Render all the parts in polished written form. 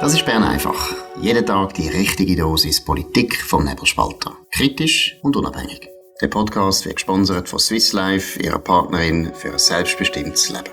Das ist Bern einfach. Jeden Tag die richtige Dosis Politik vom Nebelspalter. Kritisch und unabhängig. Der Podcast wird gesponsert von Swiss Life, ihrer Partnerin für ein selbstbestimmtes Leben.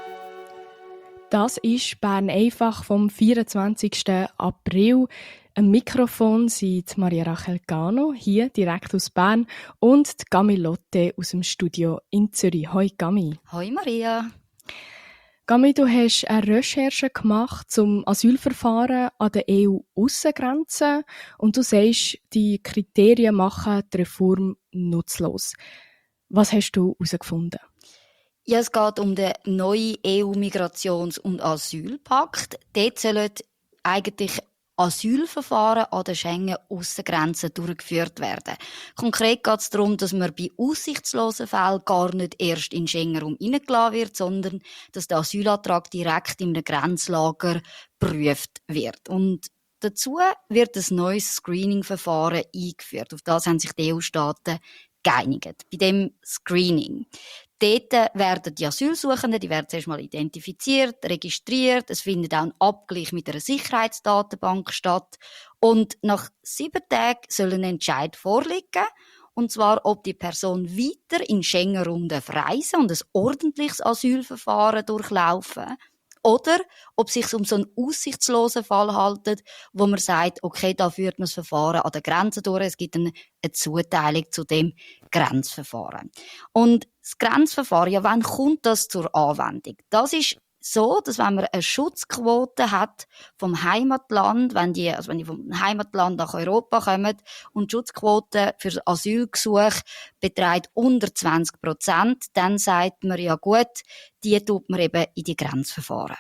Das ist Bern einfach vom 24. April. Am Mikrofon sind Maria Rachel Gano, hier direkt aus Bern, und die Gami Lotte aus dem Studio in Zürich. Hoi Gami. Hoi Maria. Gami, du hast eine Recherche gemacht zum Asylverfahren an der EU-Aussengrenze und du sagst, die Kriterien machen die Reform nutzlos. Was hast du herausgefunden? Ja, es geht um den neuen EU-Migrations- und Asylpakt. Dort sollen eigentlich Asylverfahren an den Schengen-Aussengrenzen durchgeführt werden. Konkret geht es darum, dass man bei aussichtslosen Fällen gar nicht erst in Schengen-Raum hineingelassen wird, sondern dass der Asylantrag direkt in einem Grenzlager geprüft wird. Und dazu wird ein neues Screening-Verfahren eingeführt. Auf das haben sich die EU-Staaten geeinigt. Bei dem Screening. Dort werden die Asylsuchenden, die werden zuerst mal identifiziert, registriert. Es findet auch ein Abgleich mit einer Sicherheitsdatenbank statt. Und nach 7 Tagen soll ein Entscheid vorliegen. Und zwar, ob die Person weiter in Schengen-Raum reisen und ein ordentliches Asylverfahren durchlaufen. Oder ob es sich um so einen aussichtslosen Fall handelt, wo man sagt, okay, da führt man das Verfahren an der Grenze durch. Es gibt eine Zuteilung zu dem Grenzverfahren. Und das Grenzverfahren, ja, wann kommt das zur Anwendung? Das ist so, dass wenn man eine Schutzquote hat vom Heimatland, wenn die vom Heimatland nach Europa kommen und die Schutzquote für das Asylgesuch beträgt unter 20%, dann sagt man, ja gut, die tut man eben in die Grenzverfahren.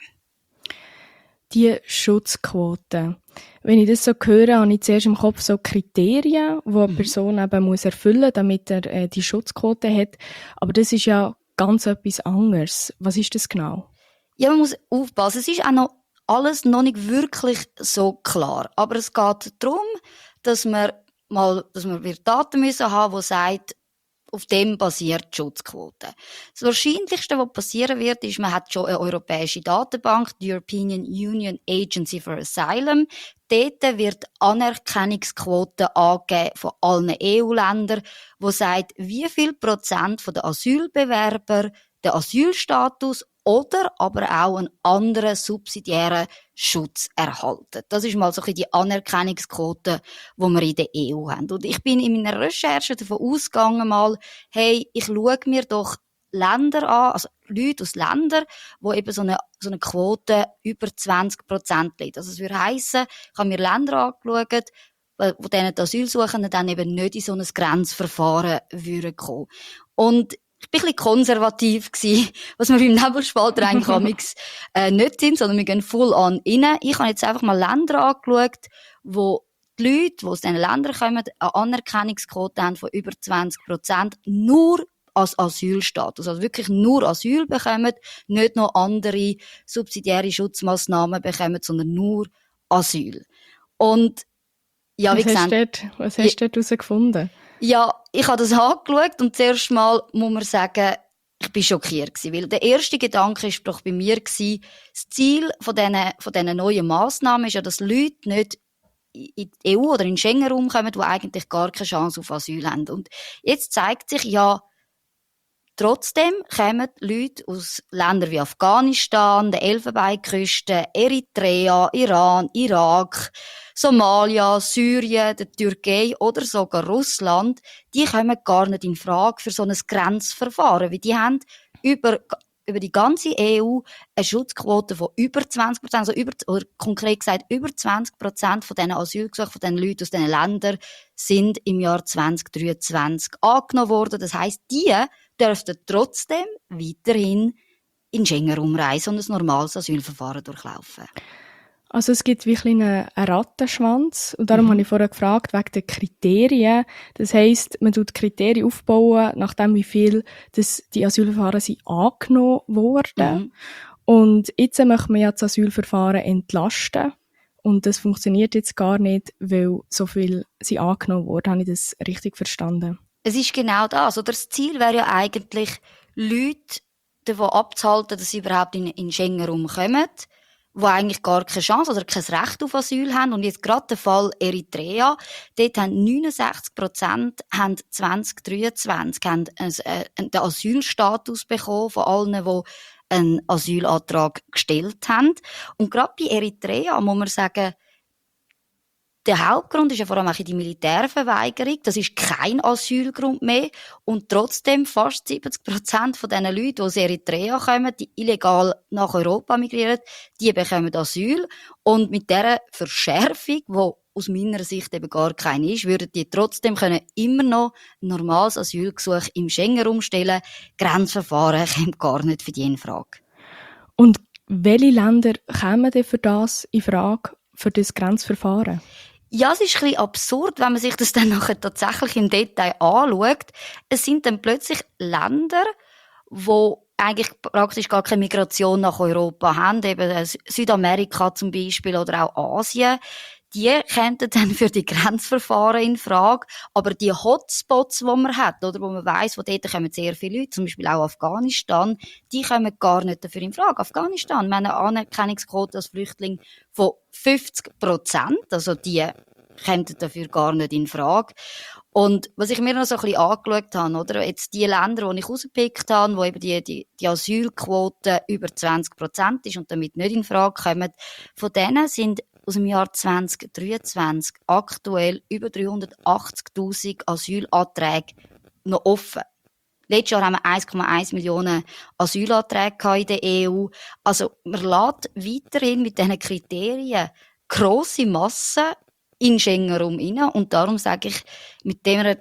Die Schutzquote. Wenn ich das so höre, habe ich zuerst im Kopf so Kriterien, die eine Person eben muss erfüllen, damit er die Schutzquote hat. Aber das ist ja ganz etwas anderes. Was ist das genau? Ja, man muss aufpassen. Es ist auch noch alles noch nicht wirklich so klar. Aber es geht darum, dass wir Daten müssen haben, die sagt, auf dem basiert die Schutzquote. Das Wahrscheinlichste, was passieren wird, ist, man hat schon eine europäische Datenbank, die European Union Agency for Asylum. Dort wird Anerkennungsquote angegeben von allen EU-Ländern, die sagt, wie viel Prozent der Asylbewerber den Asylstatus oder aber auch einen anderen subsidiären Schutz erhalten. Das ist mal so ein bisschen die Anerkennungsquote, die wir in der EU haben. Und ich bin in meiner Recherche davon ausgegangen, ich schaue mir doch Länder an, also Leute aus Ländern, wo eben so eine Quote über 20% liegt. Also es würde heissen, ich habe mir Länder angeschaut, wo denen die Asylsuchenden dann eben nicht in so ein Grenzverfahren würden kommen. Und ich bin ein bisschen konservativ gewesen, was wir beim Nebelspalter eigentlich nicht sind, sondern wir gehen full on rein. Ich habe jetzt einfach mal Länder angeschaut, wo die Leute, die aus diesen Ländern kommen, eine Anerkennungsquote haben von über 20%, nur als Asylstatus. Also wirklich nur Asyl bekommen, nicht noch andere subsidiäre Schutzmaßnahmen bekommen, sondern nur Asyl. Und ja, wie gesagt, was hast du dort herausgefunden? Ja, ich habe das angeschaut und zuerst mal muss man sagen, ich bin schockiert gewesen, weil der erste Gedanke ist doch bei mir gewesen, das Ziel von diesen neuen Massnahmen ist ja, dass Leute nicht in die EU oder in den Schengen-Raum kommen, die eigentlich gar keine Chance auf Asyl haben. Und jetzt zeigt sich ja, trotzdem kommen Leute aus Ländern wie Afghanistan, der Elfenbeinküste, Eritrea, Iran, Irak, Somalia, Syrien, der Türkei oder sogar Russland, die kommen gar nicht in Frage für so ein Grenzverfahren, weil die haben über die ganze EU eine Schutzquote von über 20%, also oder konkret gesagt, über 20% von diesen Asylgesuchen, von diesen Leuten aus diesen Ländern sind im Jahr 2023 angenommen worden. Das heisst, die dürften trotzdem weiterhin in Schengen reisen und ein normales Asylverfahren durchlaufen. Also es gibt wirklich einen Rattenschwanz und darum habe ich vorher gefragt, wegen den Kriterien. Das heisst, man tut Kriterien aufbauen, nachdem wie viel die Asylverfahren sind angenommen wurden. Und jetzt möchte man ja das Asylverfahren entlasten. Und das funktioniert jetzt gar nicht, weil so viel sind angenommen wurden. Habe ich das richtig verstanden? Es ist genau das. Oder das Ziel wäre ja eigentlich, Leute davon abzuhalten, dass sie überhaupt in Schengen kommen. die eigentlich gar keine Chance oder kein Recht auf Asyl haben. Und jetzt gerade der Fall Eritrea, dort haben 69% haben 2023 haben den Asylstatus bekommen von allen, die einen Asylantrag gestellt haben. Und gerade bei Eritrea muss man sagen, der Hauptgrund ist ja vor allem auch die Militärverweigerung. Das ist kein Asylgrund mehr. Und trotzdem fast 70% von diesen Leuten, die aus Eritrea kommen, die illegal nach Europa migrieren, die bekommen Asyl. Und mit dieser Verschärfung, die aus meiner Sicht eben gar keine ist, würden die trotzdem können immer noch ein normales Asylgesuch im Schengen-Raum stellen. Grenzverfahren kommt gar nicht für die in Frage. Und welche Länder kämen denn für das in Frage, für das Grenzverfahren? Ja, es ist ein bisschen absurd, wenn man sich das dann nachher tatsächlich im Detail anschaut. Es sind dann plötzlich Länder, wo eigentlich praktisch gar keine Migration nach Europa haben, eben Südamerika zum Beispiel oder auch Asien. Die kämen dann für die Grenzverfahren in Frage. Aber die Hotspots, die man hat, oder wo man weiss, wo dort kommen sehr viele Leute, zum Beispiel auch Afghanistan, die kommen gar nicht dafür in Frage. Afghanistan, wir haben eine Anerkennungsquote als Flüchtling von 50%, also die kommen dafür gar nicht in Frage. Und was ich mir noch so ein bisschen angeschaut habe, oder? Jetzt die Länder, die ich rausgepickt habe, wo eben die Asylquote über 20% ist und damit nicht in Frage kommen, von denen sind aus dem Jahr 2023 aktuell über 380.000 Asylanträge noch offen. Letztes Jahr haben wir 1,1 Millionen Asylanträge in der EU. Also man lässt weiterhin mit diesen Kriterien grosse Massen in den Schengen-Raum rein. Und darum sage ich, mit dieser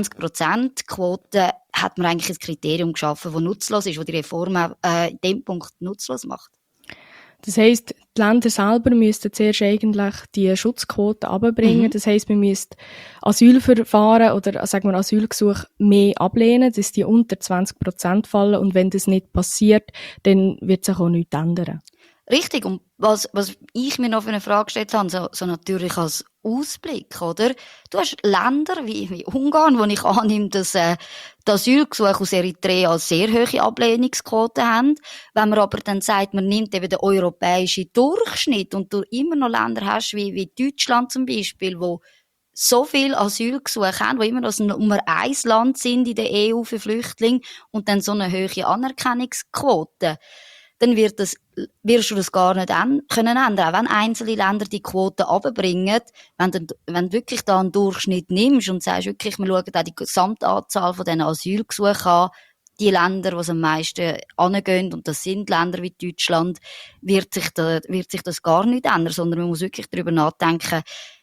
20%-Quote hat man eigentlich ein Kriterium geschaffen, das nutzlos ist, das die Reform in dem Punkt nutzlos macht. Das heisst, die Länder selber müssten zuerst eigentlich die Schutzquote runterbringen. Das heisst, wir müssten Asylverfahren oder, sagen wir, Asylgesuche mehr ablehnen, dass die unter 20% fallen. Und wenn das nicht passiert, dann wird sich auch nichts ändern. Richtig. Und was ich mir noch für eine Frage gestellt habe, so natürlich als Ausblick, oder? Du hast Länder wie Ungarn, wo ich annehme, dass die Asylgesuche aus Eritrea sehr hohe Ablehnungsquoten haben. Wenn man aber dann sagt, man nimmt eben den europäischen Durchschnitt und du immer noch Länder hast, wie Deutschland zum Beispiel, wo so viele Asylgesuche haben, die immer noch das Nummer 1 Land sind in der EU für Flüchtlinge und dann so eine hohe Anerkennungsquote, dann wirst du das gar nicht können ändern. Auch wenn einzelne Länder die Quote runterbringen, wenn du wirklich da einen Durchschnitt nimmst und sagst wirklich, wir schauen auch die Gesamtanzahl von diesen Asylgesuchen an, die Länder, die es am meisten angehen, und das sind Länder wie Deutschland, wird sich das gar nicht ändern, sondern man muss wirklich darüber nachdenken,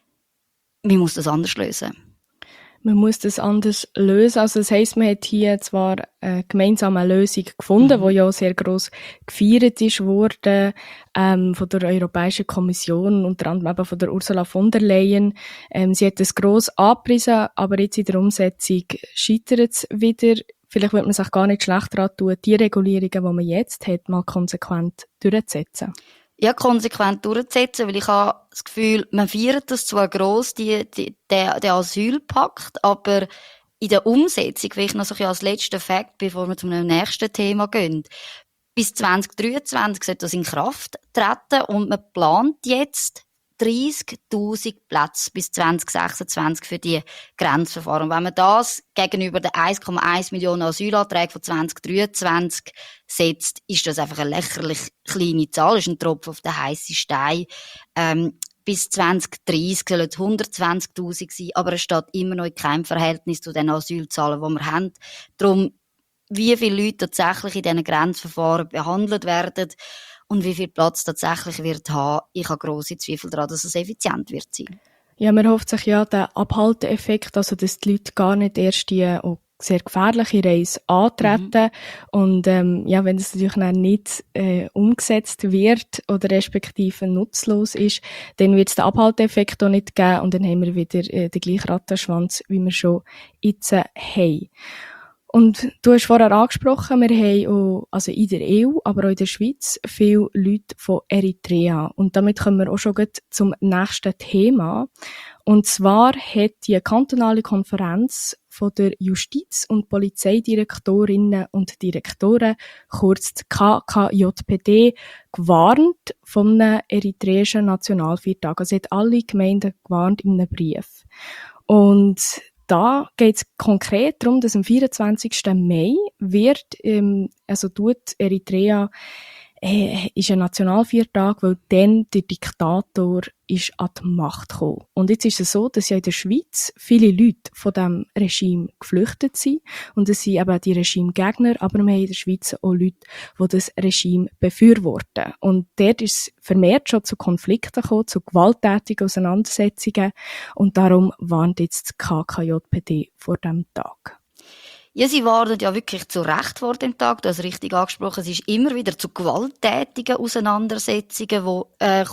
wie muss das anders lösen. Man muss das anders lösen. Also das heisst, man hat hier zwar eine gemeinsame Lösung gefunden, die ja sehr gross gefeiert ist worden, von der Europäischen Kommission, unter anderem eben von der Ursula von der Leyen. Sie hat das gross angepriesen, aber jetzt in der Umsetzung scheitert es wieder. Vielleicht wird man sich gar nicht schlecht daran tun, die Regulierungen, die man jetzt hat, mal konsequent durchzusetzen. Ja, konsequent durchzusetzen, weil ich habe das Gefühl, man feiert das zwar gross, der Asylpakt, aber in der Umsetzung, vielleicht noch so ein als letzter Fakt, bevor wir zum nächsten Thema gehen. Bis 2023 sollte das in Kraft treten und man plant jetzt 30.000 Plätze bis 2026 für die Grenzverfahren. Und wenn man das gegenüber den 1,1 Millionen Asylanträgen von 2023 setzt, ist das einfach eine lächerlich kleine Zahl. Das ist ein Tropfen auf den heissen Stein. Bis 2030 sollen es 120.000 sein, aber es steht immer noch in keinem Verhältnis zu den Asylzahlen, die wir haben. Darum, wie viele Leute tatsächlich in diesen Grenzverfahren behandelt werden und wie viel Platz tatsächlich wird haben, ich habe grosse Zweifel daran, dass es effizient wird sein. Ja, man hofft sich ja den Abhalteeffekt, also dass die Leute gar nicht erst die auch sehr gefährliche Reise antreten. Und ja, wenn das natürlich dann nicht umgesetzt wird oder respektive nutzlos ist, dann wird es den Abhalteeffekt auch nicht geben und dann haben wir wieder den gleichen Rattenschwanz, wie wir schon jetzt haben. Und du hast vorher angesprochen, wir haben auch, also in der EU, aber auch in der Schweiz, viele Leute von Eritrea. Und damit kommen wir auch schon gleich zum nächsten Thema. Und zwar hat die kantonale Konferenz von der Justiz- und Polizeidirektorinnen und Direktoren, kurz die KKJPD, gewarnt von einem eritreischen Nationalviertag. Also hat alle Gemeinden gewarnt in einem Brief. Und da geht es konkret darum, dass am 24. Mai wird, tut Eritrea ist ein Nationalviertag, weil dann der Diktator ist an die Macht gekommen. Und jetzt ist es so, dass ja in der Schweiz viele Leute von diesem Regime geflüchtet sind. Und es sind eben die Regimegegner, aber wir haben in der Schweiz auch Leute, die das Regime befürworten. Und dort ist es vermehrt schon zu Konflikten gekommen, zu gewalttätigen Auseinandersetzungen. Und darum warnt jetzt die KKJPD vor diesem Tag. Ja, sie warnen ja wirklich zu Recht vor dem Tag. Du hast richtig angesprochen, es ist immer wieder zu gewalttätigen Auseinandersetzungen,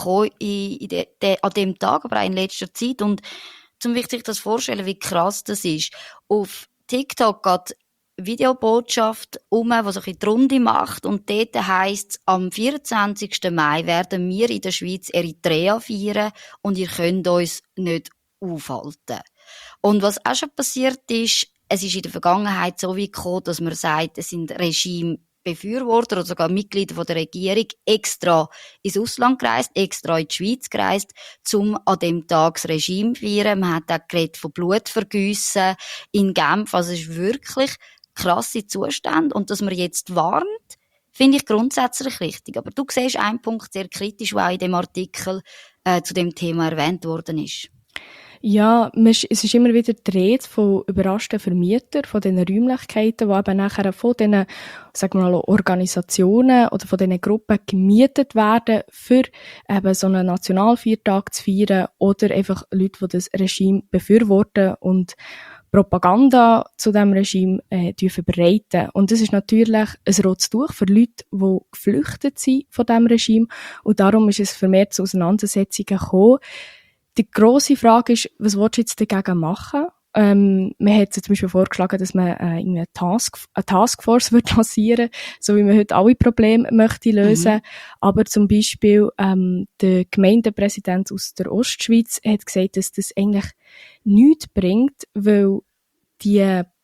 die an dem Tag, aber auch in letzter Zeit. Und zum sich das vorstellen, wie krass das ist. Auf TikTok geht Videobotschaft die so ein bisschen die Runde macht. Und dort heisst es, am 24. Mai werden wir in der Schweiz Eritrea feiern und ihr könnt uns nicht aufhalten. Und was auch schon passiert ist, es ist in der Vergangenheit so weit gekommen, dass man sagt, es sind Regimebefürworter oder sogar Mitglieder von der Regierung extra ins Ausland gereist, extra in die Schweiz gereist, um an dem Tag das Regime zu feiern. Man hat auch geredet von Blutvergiessen in Genf. Also es ist wirklich krasse Zustände. Und dass man jetzt warnt, finde ich grundsätzlich richtig. Aber du siehst einen Punkt sehr kritisch, der auch in dem Artikel zu dem Thema erwähnt worden ist. Ja, es ist immer wieder die Rede von überraschten Vermietern, von diesen Räumlichkeiten, die eben nachher von diesen, sagen wir mal, Organisationen oder von diesen Gruppen gemietet werden, für eben so einen Nationalviertag zu feiern oder einfach Leute, die das Regime befürworten und Propaganda zu diesem Regime verbreiten. Und das ist natürlich ein rotes Tuch für Leute, die geflüchtet sind von diesem Regime. Und darum ist es vermehrt zu Auseinandersetzungen gekommen. Die grosse Frage ist, was willst du jetzt dagegen machen? Man hat zum Beispiel vorgeschlagen, dass man eine Taskforce lancieren, so wie man heute alle Probleme möchte lösen. Aber zum Beispiel der Gemeindepräsident aus der Ostschweiz hat gesagt, dass das eigentlich nichts bringt, weil die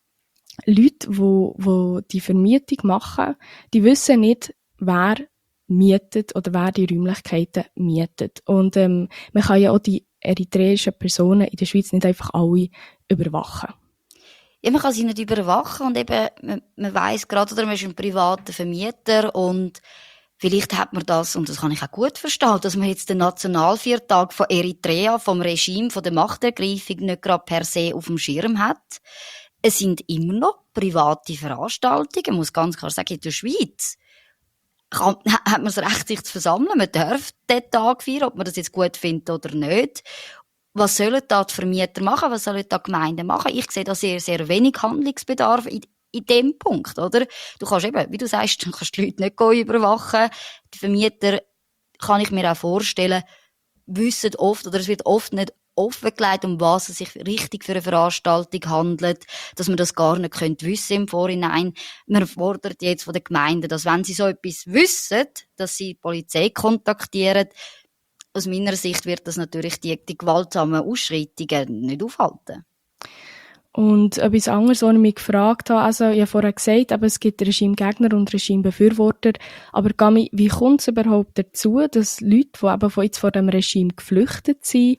Leute, die die Vermietung machen, die wissen nicht, wer mietet oder wer die Räumlichkeiten mietet. Und man kann ja auch die eritreischen Personen in der Schweiz nicht einfach alle überwachen. Ja, man kann sie nicht überwachen und eben, man weiss gerade, oder man ist ein privater Vermieter und vielleicht hat man das, und das kann ich auch gut verstehen, dass man jetzt den Nationalviertag von Eritrea, vom Regime, von der Machtergreifung nicht gerade per se auf dem Schirm hat. Es sind immer noch private Veranstaltungen, man muss ganz klar sagen, in der Schweiz hat man das Recht, sich zu versammeln. Man darf diesen Tag feiern, ob man das jetzt gut findet oder nicht. Was sollen da die Vermieter machen? Was sollen da die Gemeinden machen? Ich sehe da sehr, sehr wenig Handlungsbedarf in dem Punkt, oder? Du kannst eben, wie du sagst, du kannst die Leute nicht überwachen. Die Vermieter, kann ich mir auch vorstellen, wissen oft, oder es wird oft nicht offengelegt, um was es sich richtig für eine Veranstaltung handelt, dass man das gar nicht wissen im Vorhinein. Man fordert jetzt von den Gemeinden, dass wenn sie so etwas wissen, dass sie die Polizei kontaktieren. Aus meiner Sicht wird das natürlich die gewaltsamen Ausschreitungen nicht aufhalten. Und etwas anderes, was ich mich gefragt habe, also ich habe vorher gesagt, aber es gibt Regimegegner und Regimebefürworter, aber Gami, wie kommt es überhaupt dazu, dass Leute, die eben vor dem Regime geflüchtet sind,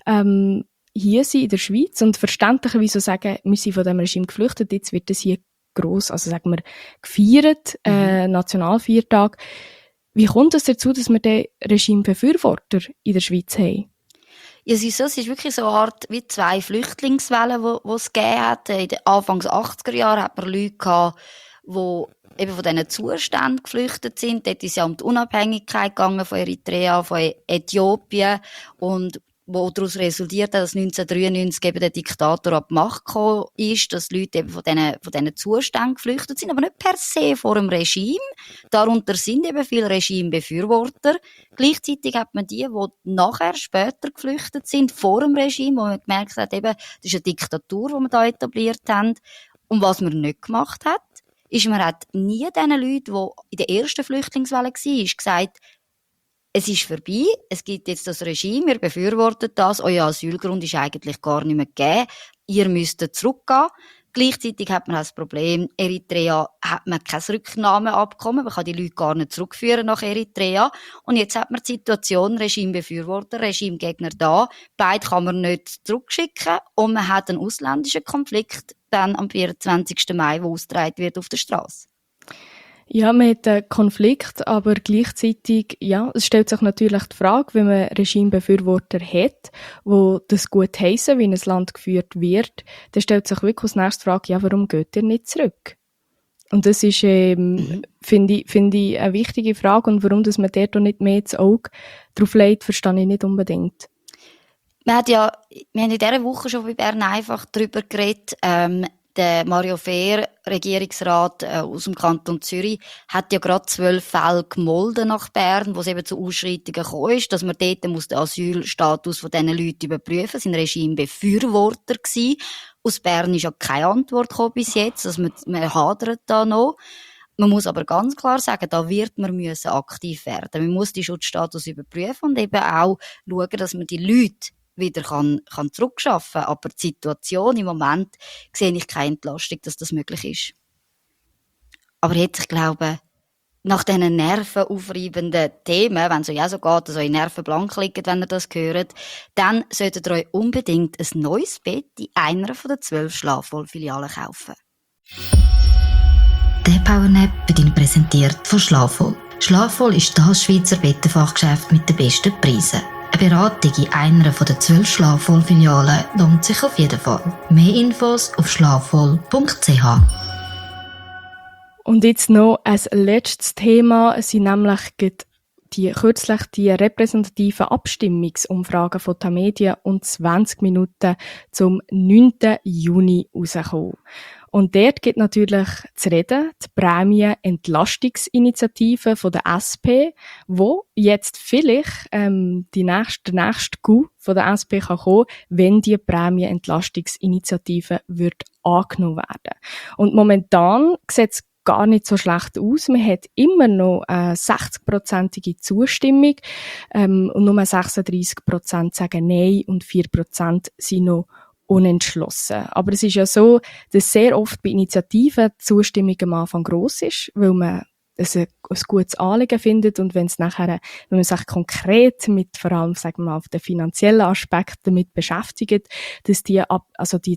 hier sind in der Schweiz und verständlicherweise sagen, wir sind von dem Regime geflüchtet, jetzt wird das hier gross, also sagen wir, gefeiert, Nationalviertag. Wie kommt es dazu, dass wir den Regimebefürworter in der Schweiz haben? Ja, es ist wirklich so eine Art wie zwei Flüchtlingswellen, die es gegeben hat. In den Anfangs 80er Jahren hat man Leute gehabt, die eben von diesen Zuständen geflüchtet sind. Dort ist es ja um die Unabhängigkeit gegangen von Eritrea, von Äthiopien und wo daraus resultiert hat, dass 1993 eben der Diktator an die Macht gekommen ist, dass Leute eben von diesen Zuständen geflüchtet sind, aber nicht per se vor dem Regime. Darunter sind eben viele Regimebefürworter. Gleichzeitig hat man die nachher, später geflüchtet sind, vor dem Regime, wo man gemerkt hat, eben, das ist eine Diktatur, die wir da etabliert haben. Und was man nicht gemacht hat, ist, man hat nie diesen Leuten, die in der ersten Flüchtlingswelle waren, gesagt, es ist vorbei, es gibt jetzt das Regime, ihr befürwortet das, euer Asylgrund ist eigentlich gar nicht mehr gegeben, ihr müsst zurückgehen. Gleichzeitig hat man auch das Problem, Eritrea hat man kein Rücknahmeabkommen, man kann die Leute gar nicht zurückführen nach Eritrea. Und jetzt hat man die Situation, Regimebefürworter, Regimegegner da, beide kann man nicht zurückschicken und man hat einen ausländischen Konflikt dann am 24. Mai, der ausgetragen wird auf der Straße. Ja, man hat einen Konflikt, aber gleichzeitig, ja, es stellt sich natürlich die Frage, wenn man Regimebefürworter hat, wo das gut heissen, wie ein Land geführt wird, dann stellt sich wirklich als nächstes die Frage, ja, warum geht ihr nicht zurück? Und das ist, finde ich, eine wichtige Frage, und warum dass man dort auch nicht mehr ins Auge drauf legt, verstehe ich nicht unbedingt. Wir haben in dieser Woche schon bei Bern einfach darüber geredet, der Mario Fehr, Regierungsrat aus dem Kanton Zürich, hat ja gerade 12 Fälle gemolden nach Bern, wo es eben zu Ausschreitungen gekommen ist, dass man dort muss den Asylstatus von diesen Leuten überprüfen. Es waren Regimebefürworter gewesen. Aus Bern ist ja keine Antwort gekommen bis jetzt, also man hadert da noch. Man muss aber ganz klar sagen, da wird man müssen aktiv werden. Man muss den Schutzstatus überprüfen und eben auch schauen, dass man die Leute wieder kann zurückschaffen. Aber die Situation im Moment sehe ich keine Entlastung, dass das möglich ist. Aber jetzt, ich glaube, nach diesen nervenaufreibenden Themen, wenn es euch auch so geht, dass eure Nerven blank liegen, wenn ihr das hört, dann solltet ihr euch unbedingt ein neues Bett in einer von den 12 Schlafwohl-Filialen kaufen. Der Powernap wird Ihnen präsentiert von Schlafwohl. Schlafwohl ist das Schweizer Bettenfachgeschäft mit den besten Preisen. Eine Beratung in einer von den 12 Schlafwohl-Filialen lohnt sich auf jeden Fall. Mehr Infos auf schlafwohl.ch. Und jetzt noch ein letztes Thema. Es sind nämlich kürzlich die repräsentativen Abstimmungsumfragen von Tamedia und 20 Minuten zum 9. Juni rausgekommen. Und dort gibt natürlich zu reden die Prämien-Entlastungsinitiative von der SP, wo jetzt vielleicht der nächste Coup von der SP kann kommen, wenn die Prämien-Entlastungsinitiative wird angenommen werden. Und momentan sieht es gar nicht so schlecht aus. Man hat immer noch eine 60-prozentige Zustimmung und nur 36% sagen Nein und 4% sind noch unentschlossen. Aber es ist ja so, dass sehr oft bei Initiativen die Zustimmung am Anfang gross ist, weil man es ein gutes Anliegen findet, und wenn es nachher, wenn man sich konkret mit, vor allem, sagen wir mal, auf den finanziellen Aspekten damit beschäftigt, dass dass die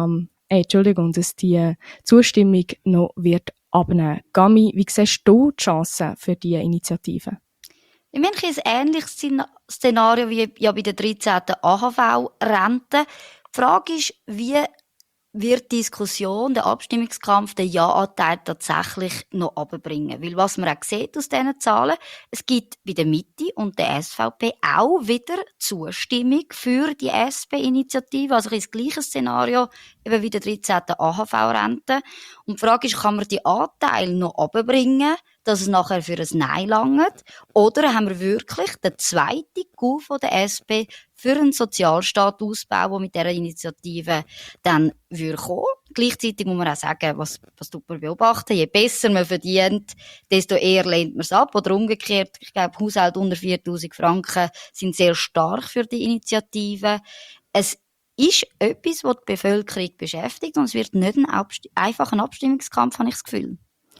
Zustimmung noch wird abnehmen. Gami, wie siehst du die Chancen für diese Initiative? Ich meine, ein ähnliches Szenario wie ja bei der 13. AHV-Rente. Die Frage ist, wie wird die Diskussion, der Abstimmungskampf, den Ja-Anteil tatsächlich noch runterbringen? Weil was man auch sieht aus diesen Zahlen, es gibt bei der Mitte und der SVP auch wieder Zustimmung für die SP-Initiative, also das gleiche Szenario eben wie der 13. AHV-Rente. Und die Frage ist, kann man die Anteile noch runterbringen, dass es nachher für ein Nein langt? Oder haben wir wirklich den zweiten Coup von der SP für einen Sozialstaatausbau, der mit dieser Initiative dann kommen? Gleichzeitig muss man auch sagen, was tut man beobachten? Je besser man verdient, desto eher lehnt man es ab. Oder umgekehrt, ich glaube, Haushalte unter 4'000 Franken sind sehr stark für die Initiative. Es ist etwas, das die Bevölkerung beschäftigt, und es wird nicht einfach ein Abstimmungskampf, habe ich das Gefühl.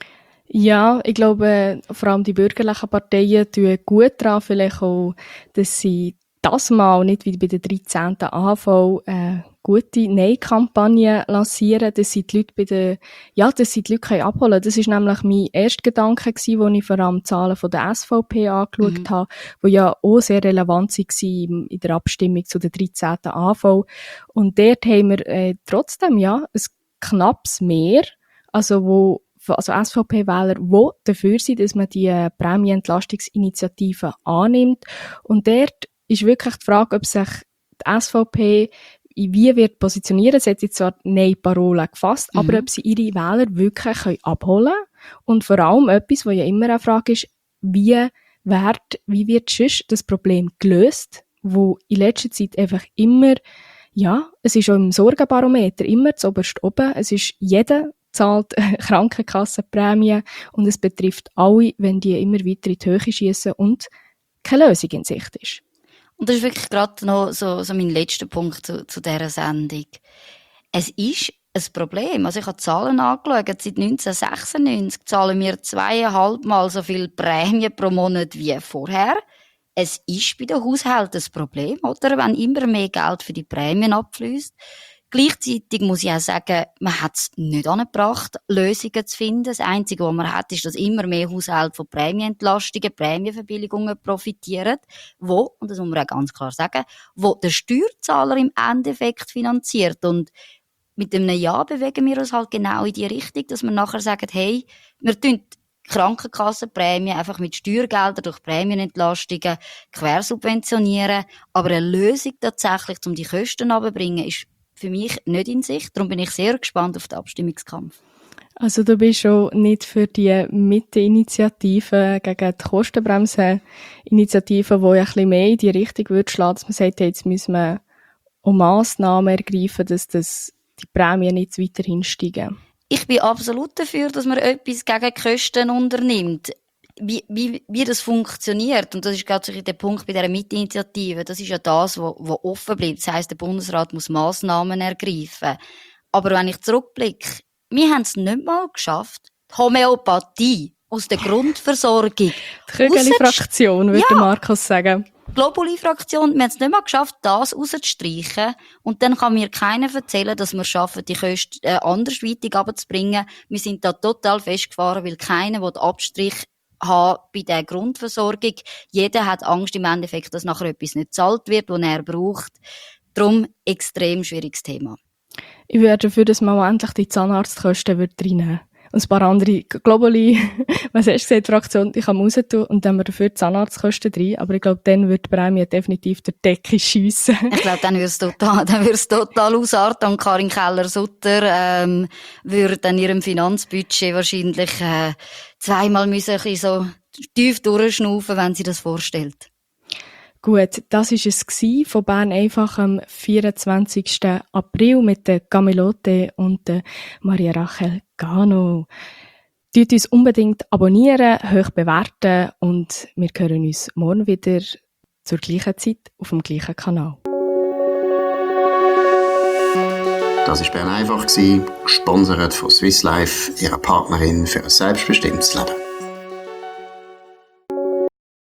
Ja, ich glaube, vor allem die bürgerlichen Parteien tun gut daran, vielleicht auch, dass sie das Mal nicht wie bei der 13. AHV gute Nein-Kampagne lancieren, dass sie die Leute dass sie die Leute abholen können. Das ist nämlich mein erster Gedanke gewesen, als ich vor allem die Zahlen von der SVP angeschaut habe, die ja auch sehr relevant waren in der Abstimmung zu der 13. AHV. Und dort haben wir trotzdem ein knappes Mehr, also SVP-Wähler, die dafür sind, dass man die Prämienentlastungsinitiative annimmt. Und dort ist wirklich die Frage, ob sich die SVP wie wird positionieren. Sie hat jetzt zwar Nein-Parole gefasst, aber ob sie ihre Wähler wirklich abholen können. Und vor allem etwas, was ja immer eine Frage ist, wie wird sonst das Problem gelöst, wo in letzter Zeit einfach immer, es ist auch im Sorgenbarometer immer zuoberst oben, es ist jeder zahlt Krankenkassenprämie und es betrifft alle, wenn die immer weiter in die Höhe schiessen und keine Lösung in Sicht ist. Und das ist wirklich gerade noch so mein letzter Punkt zu dieser Sendung. Es ist ein Problem. Also ich habe Zahlen angeschaut. Seit 1996 zahlen wir 2,5 Mal so viel Prämie pro Monat wie vorher. Es ist bei den Haushalten ein Problem, oder? Wenn immer mehr Geld für die Prämien abfließt. Gleichzeitig muss ich auch sagen, man hat es nicht angebracht, Lösungen zu finden. Das Einzige, was man hat, ist, dass immer mehr Haushalte von Prämienentlastungen, Prämienverbilligungen profitieren, wo, und das muss man auch ganz klar sagen, wo der Steuerzahler im Endeffekt finanziert. Und mit einem Ja bewegen wir uns halt genau in die Richtung, dass wir nachher sagen, hey, wir tun Krankenkassenprämien einfach mit Steuergeldern durch Prämienentlastungen quersubventionieren. Aber eine Lösung tatsächlich, um die Kosten runterzubringen, ist für mich nicht in Sicht. Darum bin ich sehr gespannt auf den Abstimmungskampf. Also du bist schon nicht für die Mitte-Initiative gegen die Kostenbremse-Initiative, die ja ein bisschen mehr in die Richtung würde schlagen, dass man sagt, jetzt müssen wir auch Massnahmen ergreifen, dass die Prämien nicht weiterhin steigen. Ich bin absolut dafür, dass man etwas gegen die Kosten unternimmt. Wie das funktioniert, und das ist gerade so der Punkt bei dieser Mitinitiative, das ist ja das, was offen bleibt. Das heisst, der Bundesrat muss Massnahmen ergreifen. Aber wenn ich zurückblicke, wir haben es nicht mal geschafft, die Homöopathie aus der Grundversorgung. Die Kögeli-Fraktion, würde Markus sagen. Die Globuli-Fraktion, wir haben es nicht mal geschafft, das rauszustreichen. Und dann kann mir keiner erzählen, dass wir es schaffen, die Kosten andersweitig runterzubringen. Wir sind da total festgefahren, weil keiner will Abstrich haben bei der Grundversorgung. Jeder hat Angst im Endeffekt, dass nachher etwas nicht gezahlt wird, was er braucht. Darum extrem schwieriges Thema. Ich wäre dafür, dass man endlich die Zahnarztkosten reinnehmen würde. Und ein paar andere Globally, was hast du gesagt, Fraktion, ich kann raus tun und dann haben wir dafür die Zahnarztkosten rein. Aber ich glaube, dann wird die Prämie definitiv der Decke schiessen. Ich glaube, dann würde es total ausarten und Karin Keller-Sutter würde dann ihrem Finanzbudget wahrscheinlich zweimal müssen ein bisschen so tief durchschnaufen, wenn sie das vorstellt. Gut, das war es von Bern einfach am 24. April mit der Camilote und der Maria Rachel Gano. Tut uns unbedingt abonnieren, hoch bewerten und wir hören uns morgen wieder zur gleichen Zeit auf dem gleichen Kanal. Das war Bern einfach, gesponsert von Swiss Life, ihrer Partnerin für ein selbstbestimmtes Leben.